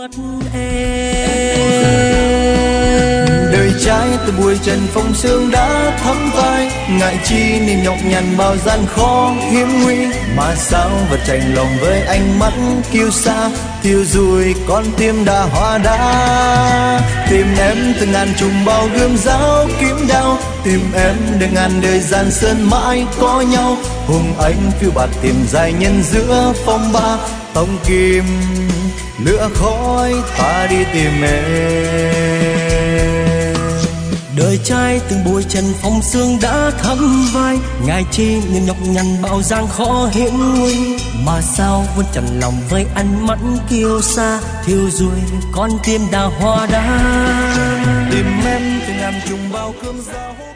mắt em. Đời trai từ buổi trần phong sương đã thắm vai, ngại chi nên nhọc nhằn bao gian khó hiểm nguy, mà sao vật chạnh lòng với ánh mắt kiêu sa, thiêu rụi con tim đã hóa đá. Tìm em từ ngàn trùng bao gươm giáo kiếm đao, tìm em để ngàn đời gian sơn mãi có nhau. Hùng anh phiêu bạt tìm dài nhân giữa phong ba, tông kim lửa khói ta đi tìm em. Đời trai từng buổi trần phong sương đã thắm vai, ngài chi nhưng nhọc nhằn bao gian khó hiểm nguy, mà sao vẫn chần lòng với ánh mắt kiêu sa, thiêu rụi con tim đã hóa đá. Tìm em từ ngàn trùng bao cơm dao.